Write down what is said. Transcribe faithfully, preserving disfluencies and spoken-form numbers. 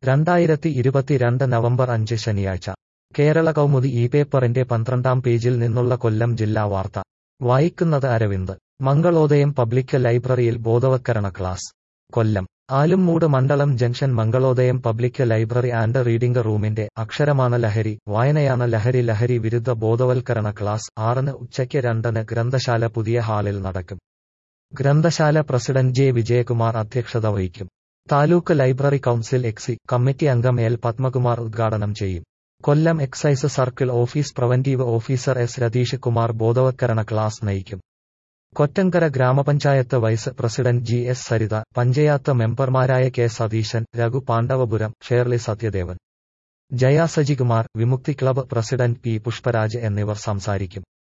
രണ്ടായിരത്തി ഇരുപത്തിരണ്ട് നവംബർ അഞ്ച് ശനിയാഴ്ച കേരള കൗമുദി ഈ പേപ്പറിന്റെ പന്ത്രണ്ടാം പേജിൽ നിന്നുള്ള കൊല്ലം ജില്ലാ വാർത്ത വായിക്കുന്നത് അരവിന്ദ്. മംഗളോദയം പബ്ലിക് ലൈബ്രറിയിൽ ബോധവത്കരണ ക്ലാസ്. കൊല്ലം ആലുംമൂട് മണ്ഡലം junction Mangalodayam public library and reading റൂമിന്റെ അക്ഷരമാണ് ലഹരി, വായനയാണ് ലഹരി ലഹരി വിരുദ്ധ ബോധവൽക്കരണ ക്ലാസ് ആറിന് ഉച്ചയ്ക്ക് രണ്ടിന് ഗ്രന്ഥശാല പുതിയ ഹാളിൽ നടക്കും. ഗ്രന്ഥശാല പ്രസിഡന്റ് ജെ വിജയകുമാർ അധ്യക്ഷത വഹിക്കും. Taluk library council exec committee അംഗം എൽ പത്മകുമാർ ഉദ്ഘാടനം ചെയ്യും. Kollam excise circle office preventive officer S Ratheesh Kumar ബോധവത്കരണ ക്ലാസ് നയിക്കും. കൊറ്റങ്കര ഗ്രാമപഞ്ചായത്ത് vice president G S Saritha, panchayat മെമ്പർമാരായ K Satheesan, Raghu Pandavapuram, Shirley Sathyadevan, Jaya Sajikumar, Vimukthi club president P Pushparaj എന്നിവർ സംസാരിക്കും.